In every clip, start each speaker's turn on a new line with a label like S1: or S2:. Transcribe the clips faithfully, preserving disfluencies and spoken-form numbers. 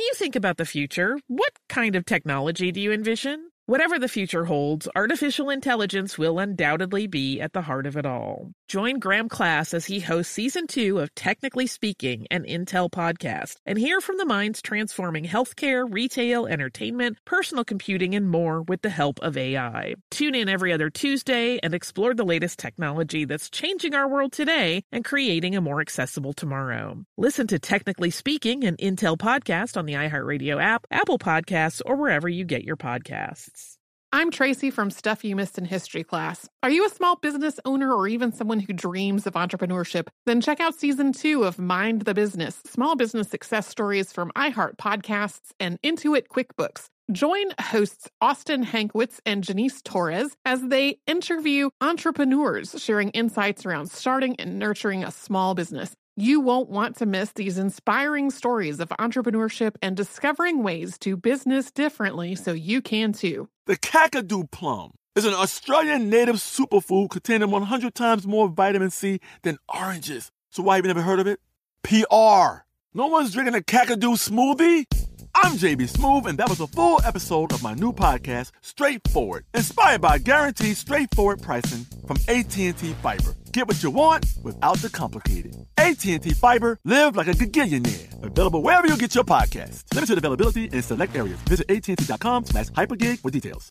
S1: you think about the future, what kind of technology do you envision? Whatever the future holds, artificial intelligence will undoubtedly be at the heart of it all. Join Graham Class as he hosts Season two of Technically Speaking, an Intel podcast, and hear from the minds transforming healthcare, retail, entertainment, personal computing, and more with the help of A I. Tune in every other Tuesday and explore the latest technology that's changing our world today and creating a more accessible tomorrow. Listen to Technically Speaking, an Intel podcast on the iHeartRadio app, Apple Podcasts, or wherever you get your podcasts.
S2: I'm Tracy from Stuff You Missed in History Class. Are you a small business owner or even someone who dreams of entrepreneurship? Then check out Season two of Mind the Business, Small Business Success Stories from iHeart Podcasts and Intuit QuickBooks. Join hosts Austin Hankwitz and Janice Torres as they interview entrepreneurs sharing insights around starting and nurturing a small business. You won't want to miss these inspiring stories of entrepreneurship and discovering ways to business differently so you can too.
S3: The Kakadu plum is an Australian native superfood containing one hundred times more vitamin C than oranges. So why have you never heard of it? P R. No one's drinking a Kakadu smoothie? I'm J B Smoove, and that was a full episode of my new podcast, Straightforward, inspired by guaranteed straightforward pricing from A T and T Fiber. Get what you want without the complicated. A T and T Fiber, live like a gigillionaire. Available wherever you get your podcasts. Limited availability in select areas. Visit A T and T dot com slash hypergig for details.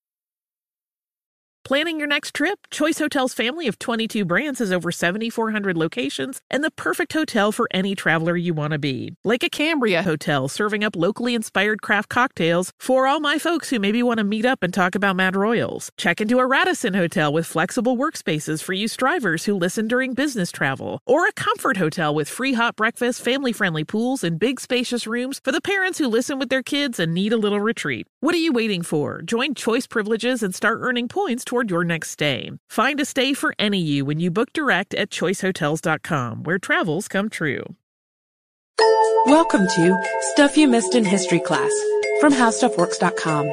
S1: Planning your next trip? Choice Hotels' family of twenty-two brands has over seven thousand four hundred locations and the perfect hotel for any traveler you want to be. Like a Cambria Hotel, serving up locally inspired craft cocktails for all my folks who maybe want to meet up and talk about Mad Royals. Check into a Radisson Hotel with flexible workspaces for you strivers who listen during business travel. Or a Comfort Hotel with free hot breakfast, family-friendly pools, and big spacious rooms for the parents who listen with their kids and need a little retreat. What are you waiting for? Join Choice Privileges and start earning points toward your next stay. Find a stay for any you when you book direct at choice hotels dot com, where travels come true.
S4: Welcome to Stuff You Missed in History Class from how stuff works dot com.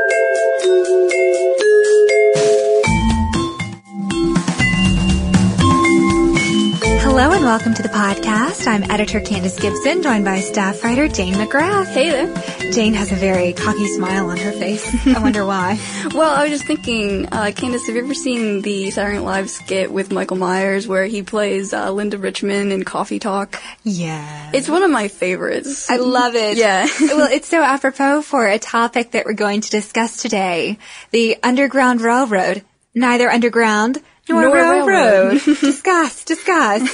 S5: Hello and welcome to the podcast. I'm editor Candace Gibson, joined by staff writer Jane McGrath.
S6: Hey there.
S5: Jane has a very cocky smile on her face. I wonder why.
S6: Well, I was just thinking, uh, Candace, have you ever seen the Saturday Night Live skit with Michael Myers where he plays uh, Linda Richmond in Coffee Talk?
S5: Yeah.
S6: It's one of my favorites.
S5: I love it.
S6: Yeah.
S5: Well, it's so apropos for a topic that we're going to discuss today. The Underground Railroad. Neither underground nor, nor railroad. railroad. discuss, discuss.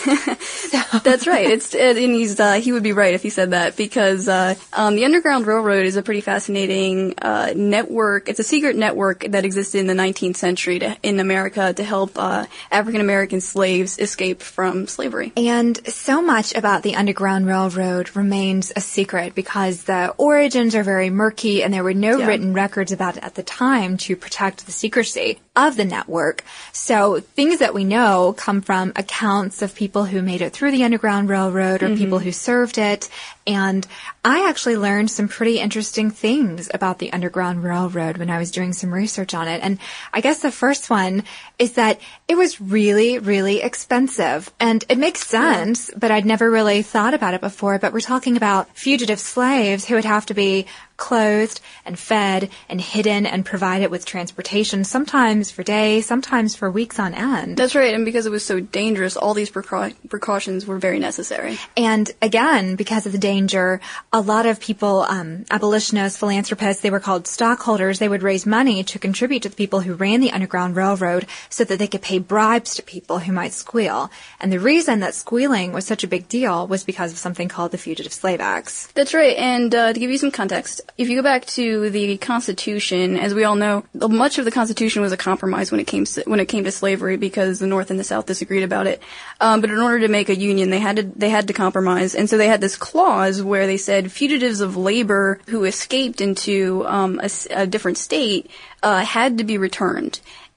S5: So.
S6: That's right. It's and he's uh, he would be right if he said that because uh, um, the Underground Railroad is a pretty fascinating uh, network. It's a secret network that existed in the nineteenth century to, in America to help uh, African American slaves escape from slavery.
S5: And so much about the Underground Railroad remains a secret because the origins are very murky and there were no yeah. written records about it at the time to protect the secrecy of the network. So things that we know come from accounts of people who made it through the Underground Railroad or mm-hmm. people who served it. And I actually learned some pretty interesting things about the Underground Railroad when I was doing some research on it. And I guess the first one is that it was really, really expensive. And it makes sense, but I'd never really thought about it before. But we're talking about fugitive slaves who would have to be clothed and fed and hidden and provided with transportation, sometimes for days, sometimes for weeks on end.
S6: That's right. And because it was so dangerous, all these precau- precautions were very necessary.
S5: And again, because of the danger, a lot of people, um, abolitionists, philanthropists, they were called stockholders. They would raise money to contribute to the people who ran the Underground Railroad so that they could pay bribes to people who might squeal. And the reason that squealing was such a big deal was because of something called the Fugitive Slave Acts.
S6: That's right. And uh, to give you some context, if you go back to the Constitution, as we all know, much of the Constitution was a compromise when it came to, when it came to slavery because the North and the South disagreed about it. Um, but in order to make a union, they had to they had to compromise, and so they had this clause where they said fugitives of labor who escaped into um, a, a different state uh, had to be returned.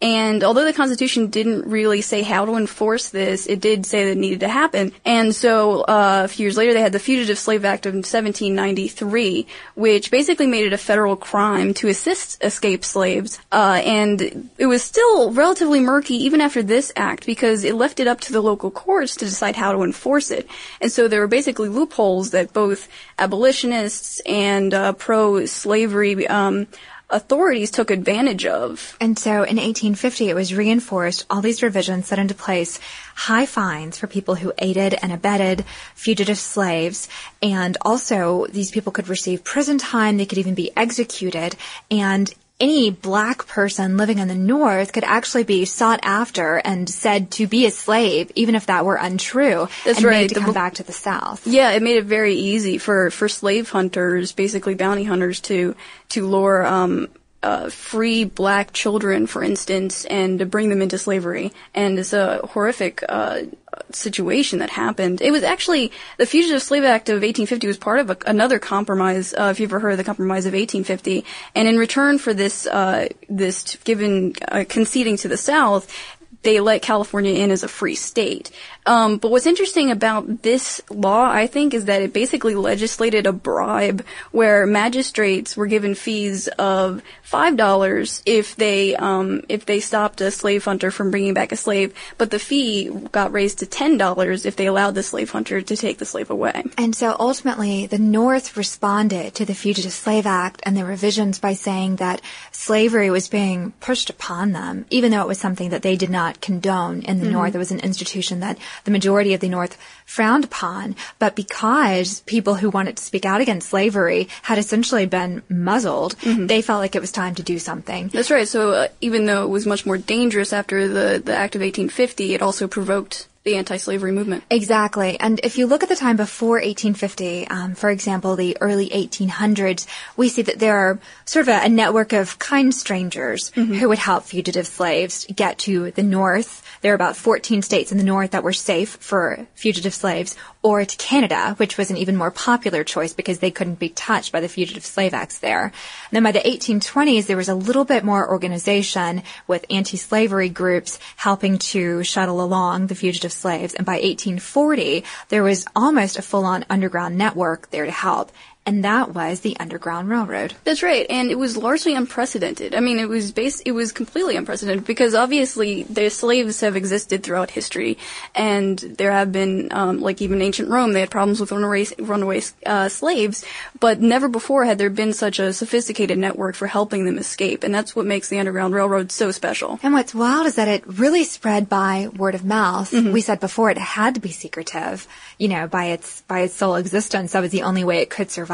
S6: And although the Constitution didn't really say how to enforce this, it did say that it needed to happen. And so uh, a few years later, they had the Fugitive Slave Act of seventeen ninety-three, which basically made it a federal crime to assist escaped slaves. Uh, and it was still relatively murky even after this act because it left it up to the local courts to decide how to enforce it. And so there were basically loopholes that both abolitionists and uh, pro-slavery um authorities took advantage of.
S5: And so in eighteen fifty, it was reinforced. All these revisions set into place high fines for people who aided and abetted fugitive slaves. And also, these people could receive prison time. They could even be executed. And any black person living in the North could actually be sought after and said to be a slave, even if that were untrue.
S6: That's
S5: and
S6: right.
S5: made to
S6: the,
S5: come back to the South.
S6: Yeah, it made it very easy for, for slave hunters, basically bounty hunters, to to lure um, uh, free black children, for instance, and to bring them into slavery. And it's a horrific uh, situation that happened. It was actually, the Fugitive Slave Act of eighteen fifty was part of a, another compromise, uh, if you've ever heard of the Compromise of eighteen fifty. And in return for this, uh, this given, uh, conceding to the South, they let California in as a free state. Um, but what's interesting about this law, I think, is that it basically legislated a bribe where magistrates were given fees of five dollars if they, um, if they stopped a slave hunter from bringing back a slave, but the fee got raised to ten dollars if they allowed the slave hunter to take the slave away.
S5: And so ultimately, the North responded to the Fugitive Slave Act and the revisions by saying that slavery was being pushed upon them, even though it was something that they did not condone in the mm-hmm. North. It was an institution that the majority of the North frowned upon, but because people who wanted to speak out against slavery had essentially been muzzled, mm-hmm. they felt like it was time to do something.
S6: That's right. So uh, even though it was much more dangerous after the, the Act of eighteen fifty, it also provoked the anti-slavery movement.
S5: Exactly. And if you look at the time before eighteen fifty, um, for example, the early eighteen hundreds, we see that there are sort of a, a network of kind strangers mm-hmm. who would help fugitive slaves get to the North. There are about fourteen states in the North that were safe for fugitive slaves, or to Canada, which was an even more popular choice because they couldn't be touched by the Fugitive Slave Acts there. And then by the eighteen twenties, there was a little bit more organization with anti-slavery groups helping to shuttle along the fugitive slaves. And by eighteen forty, there was almost a full-on underground network there to help. And that was the Underground Railroad.
S6: That's right, and it was largely unprecedented. I mean, it was based, it was completely unprecedented because obviously the slaves have existed throughout history, and there have been, um, like even ancient Rome, they had problems with runaway, runaway uh, slaves, but never before had there been such a sophisticated network for helping them escape, and that's what makes the Underground Railroad so special.
S5: And what's wild is that it really spread by word of mouth. Mm-hmm. We said before it had to be secretive, you know, by its by its sole existence. That was the only way it could survive.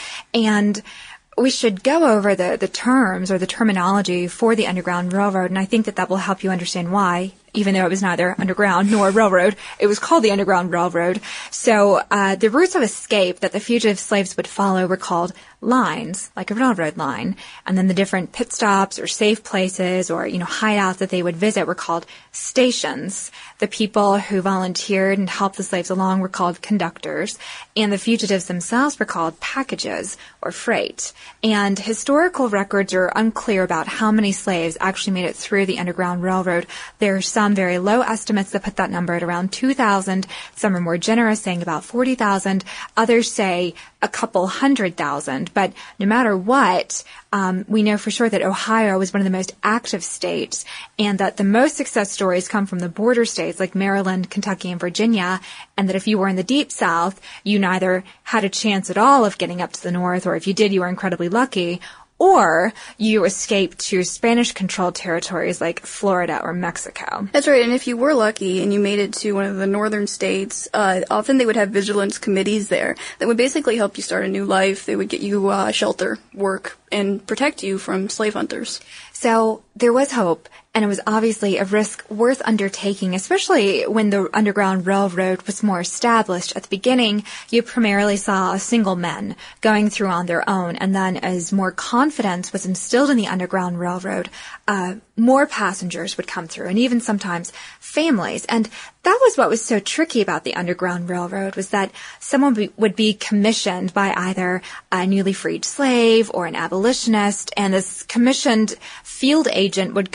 S5: And we should go over the, the terms or the terminology for the Underground Railroad, and I think that that will help you understand why, even though it was neither underground nor railroad, it was called the Underground Railroad. So uh, the routes of escape that the fugitive slaves would follow were called lines, like a railroad line. And then the different pit stops or safe places or, you know, hideouts that they would visit were called stations. The people who volunteered and helped the slaves along were called conductors. And the fugitives themselves were called packages or freight. And historical records are unclear about how many slaves actually made it through the Underground Railroad. There's some very low estimates that put that number at around two thousand. Some are more generous, saying about forty thousand. Others say a couple hundred thousand. But no matter what, um, we know for sure that Ohio was one of the most active states, and that the most success stories come from the border states like Maryland, Kentucky, and Virginia, and that if you were in the Deep South, you neither had a chance at all of getting up to the North, or if you did, you were incredibly lucky, or you escaped to Spanish-controlled territories like Florida or Mexico.
S6: That's right, and if you were lucky and you made it to one of the northern states, uh, often they would have vigilance committees there that would basically help you start a new life. They would get you uh, shelter, work, and protect you from slave hunters.
S5: So there was hope, and it was obviously a risk worth undertaking, especially when the Underground Railroad was more established. At the beginning, you primarily saw single men going through on their own, and then as more confidence was instilled in the Underground Railroad, uh, more passengers would come through, and even sometimes families. And that was what was so tricky about the Underground Railroad, was that someone be, would be commissioned by either a newly freed slave or an abolitionist, and this commissioned field agent would go down to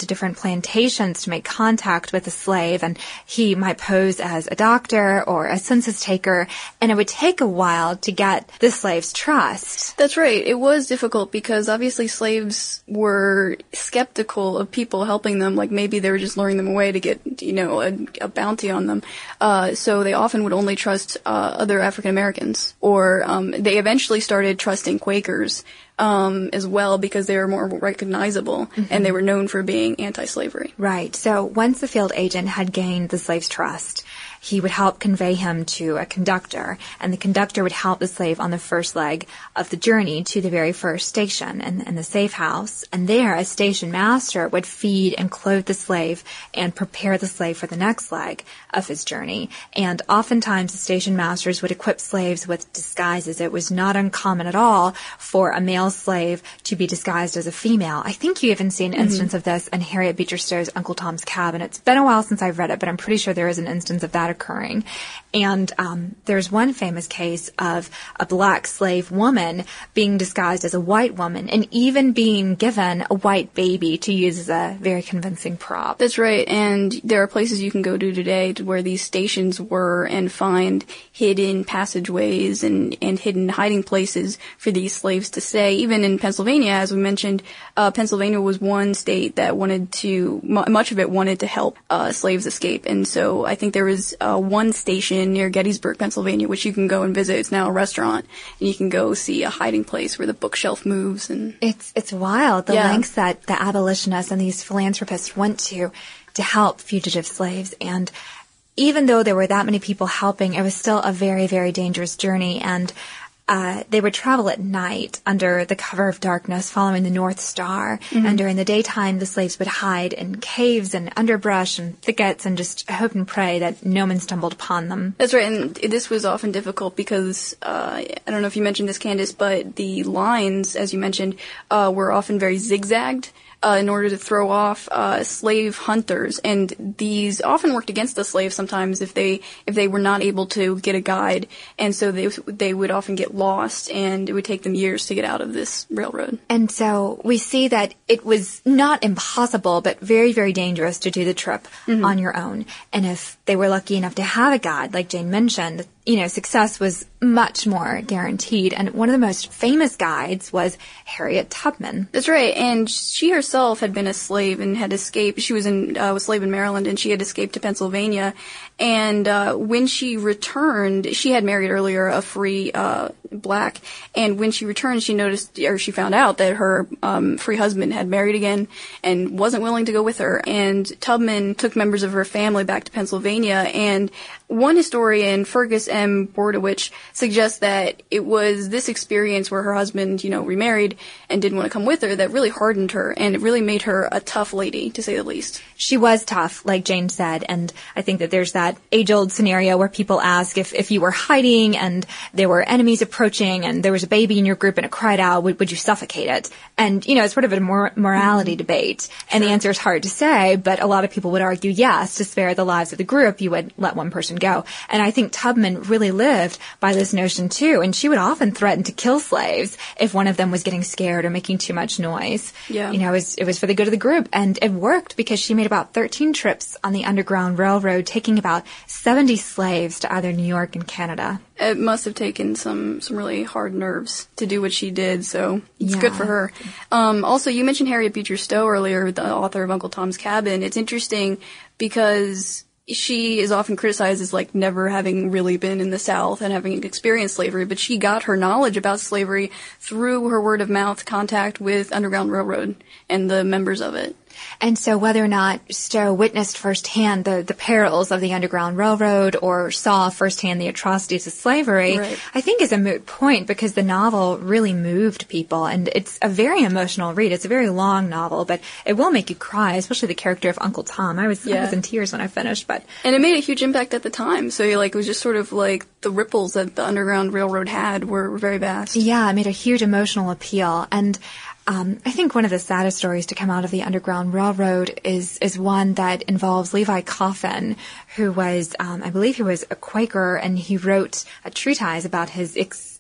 S5: to different plantations to make contact with a slave, and he might pose as a doctor or a census taker, and it would take a while to get the slave's trust.
S6: That's right. It was difficult because obviously slaves were skeptical of people helping them, like maybe they were just luring them away to get, you know, a, a bounty on them. Uh, so they often would only trust uh, other African Americans, or um, they eventually started trusting Quakers um, as well because they were more recognizable, mm-hmm. and they were known for being anti-slavery.
S5: Right. So once the field agent had gained the slave's trust, he would help convey him to a conductor, and the conductor would help the slave on the first leg of the journey to the very first station in, in the safe house. And there, a station master would feed and clothe the slave and prepare the slave for the next leg of his journey. And oftentimes, the station masters would equip slaves with disguises. It was not uncommon at all for a male slave to be disguised as a female. I think you even see an mm-hmm. instance of this in Harriet Beecher Stowe's Uncle Tom's Cabin. It's been a while since I've read it, but I'm pretty sure there is an instance of that occurring. And um, there's one famous case of a black slave woman being disguised as a white woman and even being given a white baby to use as a very convincing prop.
S6: That's right. And there are places you can go to today to where these stations were and find hidden passageways and, and hidden hiding places for these slaves to stay. Even in Pennsylvania, as we mentioned, uh, Pennsylvania was one state that wanted to, m- much of it wanted to help uh, slaves escape. And so I think there was uh, one station near Gettysburg, Pennsylvania, which you can go and visit. It's now a restaurant, and you can go see a hiding place where the bookshelf moves. And
S5: it's it's wild the
S6: yeah.
S5: lengths that the abolitionists and these philanthropists went to to help fugitive slaves. And even though there were that many people helping, it was still a very, very dangerous journey. And Uh, they would travel at night under the cover of darkness, following the North Star. Mm-hmm. And during the daytime, the slaves would hide in caves and underbrush and thickets and just hope and pray that no one stumbled upon them.
S6: That's right. And this was often difficult because, uh, I don't know if you mentioned this, Candace, but the lines, as you mentioned, uh, were often very zigzagged. Uh, in order to throw off uh, slave hunters, and these often worked against the slaves sometimes if they if they were not able to get a guide, and so they they would often get lost, and it would take them years to get out of this railroad.
S5: And so we see that it was not impossible, but very, very dangerous to do the trip mm-hmm. on your own. And if they were lucky enough to have a guide, like Jane mentioned, you know, success was much more guaranteed. And one of the most famous guides was Harriet Tubman.
S6: That's right. And she herself had been a slave and had escaped. She was in, uh, a slave in Maryland, and she had escaped to Pennsylvania. And, uh, when she returned, she had married earlier a free, uh, black. And when she returned, she noticed, or she found out that her, um, free husband had married again and wasn't willing to go with her. And Tubman took members of her family back to Pennsylvania. And one historian, Fergus M. Bordewich, suggests that it was this experience where her husband, you know, remarried and didn't want to come with her that really hardened her, and it really made her a tough lady, to say the least.
S5: She was tough, like Jane said, and I think that there's that age-old scenario where people ask if, if you were hiding and there were enemies approaching and there was a baby in your group and it cried out, would, would you suffocate it? And, you know, it's sort of a mor- morality mm-hmm. debate, and sure. the answer is hard to say, but a lot of people would argue, yes, to spare the lives of the group, you would let one person go. And I think Tubman really lived by this notion too, and she would often threaten to kill slaves if one of them was getting scared or making too much noise.
S6: Yeah.
S5: You know, it was, it was for the good of the group, and it worked because she made about thirteen trips on the Underground Railroad, taking about seventy slaves to either New York and Canada.
S6: It must have taken some, some really hard nerves to do what she did, so it's
S5: yeah.
S6: good for her. Um, also, you mentioned Harriet Beecher Stowe earlier, the author of Uncle Tom's Cabin. It's interesting because she is often criticized as, like, never having really been in the South and having experienced slavery, but she got her knowledge about slavery through her word-of-mouth contact with Underground Railroad and the members of it.
S5: And so whether or not Stowe witnessed firsthand the, the perils of the Underground Railroad or saw firsthand the atrocities of slavery,
S6: right.
S5: I think is a moot point, because the novel really moved people. And it's a very emotional read. It's a very long novel, but it will make you cry, especially the character of Uncle Tom. I was,
S6: yeah.
S5: I was in tears when I finished. But
S6: And it made a huge impact at the time. So, like, it was just sort of like the ripples that the Underground Railroad had were, were very vast.
S5: Yeah, it made a huge emotional appeal. And Um, I think one of the saddest stories to come out of the Underground Railroad is is one that involves Levi Coffin, who was, um, I believe he was a Quaker, and he wrote a treatise about his ex-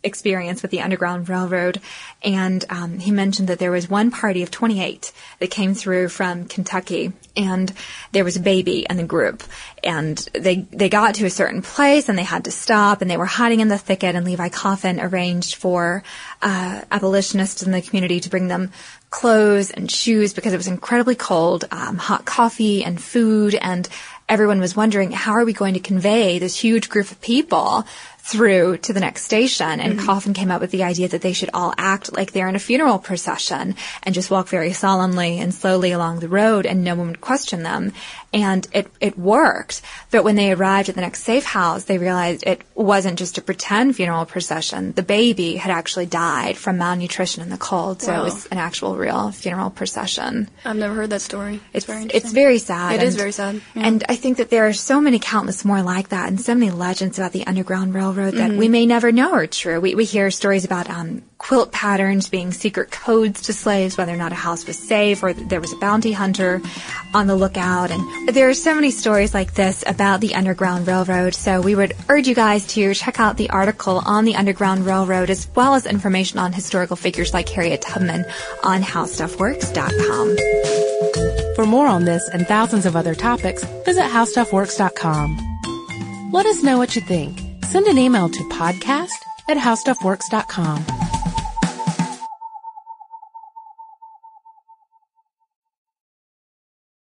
S5: experience with the Underground Railroad. And um, he mentioned that there was one party of twenty-eight that came through from Kentucky, and there was a baby in the group. And they they got to a certain place, and they had to stop, and they were hiding in the thicket, and Levi Coffin arranged for uh, abolitionists in the community to bring them clothes and shoes because it was incredibly cold, um, hot coffee and food, and everyone was wondering, how are we going to convey this huge group of people through to the next station? And mm-hmm. Coffin came up with the idea that they should all act like they're in a funeral procession and just walk very solemnly and slowly along the road, and no one would question them. And it, it worked. But when they arrived at the next safe house, they realized it wasn't just a pretend funeral procession. The baby had actually died from malnutrition in the cold, so wow. It was an actual real funeral procession.
S6: I've never heard that story. It's,
S5: it's
S6: very interesting.
S5: It's very sad.
S6: It
S5: and,
S6: is very sad. Yeah.
S5: And I think that there are so many countless more like that, and so many legends about the Underground Railroad that mm-hmm. we may never know are true. We, we hear stories about um, quilt patterns being secret codes to slaves, whether or not a house was safe or there was a bounty hunter on the lookout. And there are so many stories like this about the Underground Railroad. So we would urge you guys to check out the article on the Underground Railroad, as well as information on historical figures like Harriet Tubman on how stuff works dot com.
S4: For more on this and thousands of other topics, visit how stuff works dot com. Let us know what you think. Send an email to podcast at how stuff works dot com.